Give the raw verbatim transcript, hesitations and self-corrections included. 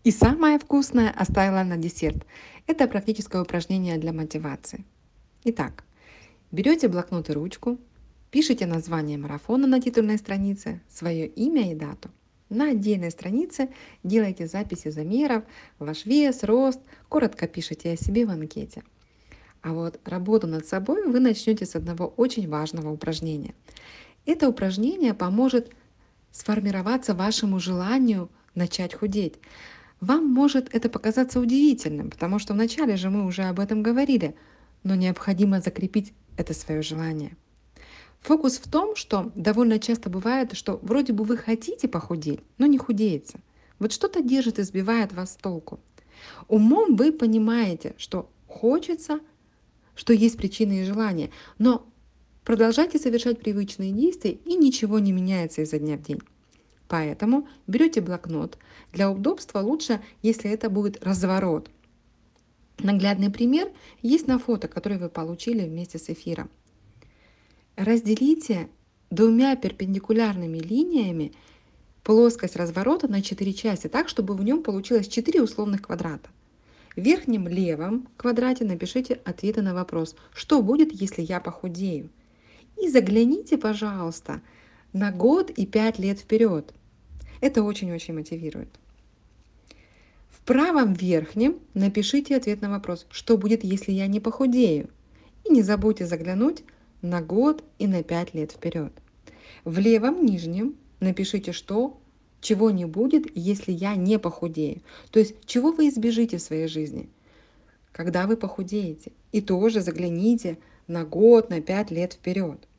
И самое вкусное оставила на десерт. Это практическое упражнение для мотивации. Итак, берете блокнот и ручку, пишите название марафона на титульной странице, свое имя и дату. На отдельной странице делайте записи замеров, ваш вес, рост, коротко пишите о себе в анкете. А вот работу над собой вы начнете с одного очень важного упражнения. Это упражнение поможет сформироваться вашему желанию начать худеть. Вам может это показаться удивительным, потому что вначале же мы уже об этом говорили, но необходимо закрепить это свое желание. Фокус в том, что довольно часто бывает, что вроде бы вы хотите похудеть, но не худеете. Вот что-то держит и сбивает вас с толку. Умом вы понимаете, что хочется, что есть причины и желания, но продолжайте совершать привычные действия, и ничего не меняется изо дня в день. Поэтому берете блокнот. Для удобства лучше, если это будет разворот. Наглядный пример есть на фото, которое вы получили вместе с эфиром. Разделите двумя перпендикулярными линиями плоскость разворота на четыре части, так, чтобы в нем получилось четыре условных квадрата. В верхнем левом квадрате напишите ответы на вопрос, что будет, если я похудею. И загляните, пожалуйста, на год и пять лет вперед. Это очень-очень мотивирует. В правом верхнем напишите ответ на вопрос, что будет, если я не похудею. И не забудьте заглянуть на год и на пять лет вперед. В левом нижнем напишите, что, чего не будет, если я не похудею. То есть, чего вы избежите в своей жизни, когда вы похудеете. И тоже загляните на год, на пять лет вперед.